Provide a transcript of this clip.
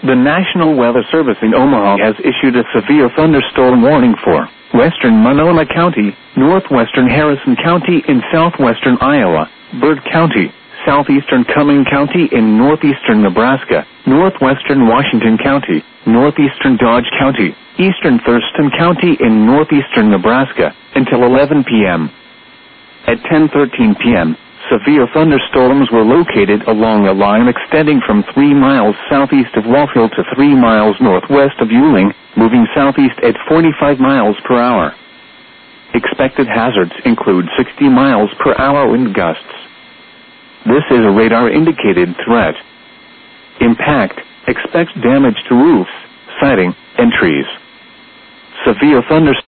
The National Weather Service in Omaha has issued a severe thunderstorm warning for western Monona County, northwestern Harrison County in southwestern Iowa, Byrd County, southeastern Cumming County in northeastern Nebraska, northwestern Washington County, northeastern Dodge County, eastern Thurston County in northeastern Nebraska, until 11 p.m. At 10:13 p.m., severe thunderstorms were located along a line extending from 3 miles southeast of Walfield to 3 miles northwest of Yuling, moving southeast at 45 miles per hour. Expected hazards include 60 miles per hour wind gusts. This is a radar-indicated threat. Impact: expect damage to roofs, siding, and trees. Severe thunderstorms